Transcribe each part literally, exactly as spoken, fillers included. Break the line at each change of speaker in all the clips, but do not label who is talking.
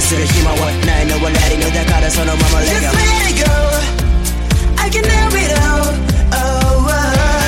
する暇はないのは Let it know だからそのまま Let
Just
go
let it go I can help it all oh, oh.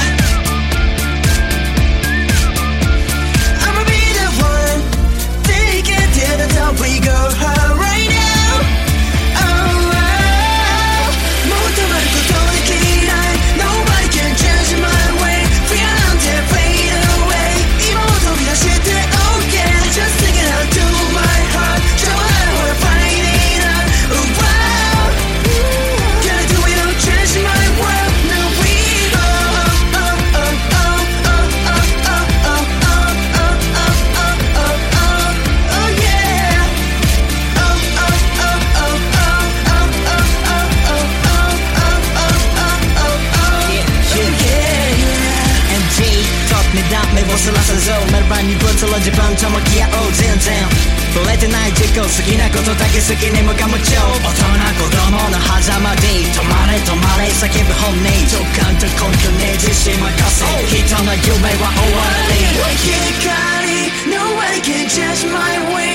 I'ma be the one Take it to the top we go oh, right now oh, oh. もう止まることできない Nobody can change my way Fear until fade away 今を飛び出して Oh yeah Just take it out to my heart Show that we're fighting up oh, wow Can I do it or change my world Now we go oh, oh, oh, oh, oh, oh, oh, oh, oh, oh, oh, oh, oh, oh, yeah Oh, oh, oh, oh, oh, oh, oh, oh, oh, oh, oh, oh, oh, oh, yeah, yeah
엠지 top 내 담에 벗어나서 매일 밤 이부터 어젯밤 처먹기야 oh全然ぶれてない自己好きなことだけ好きに向かうちょ大人子供の狭間で止まれ止まれ叫ぶ本音直感と根拠ね自信任せ人の夢は終わり
光 Nobody can change my way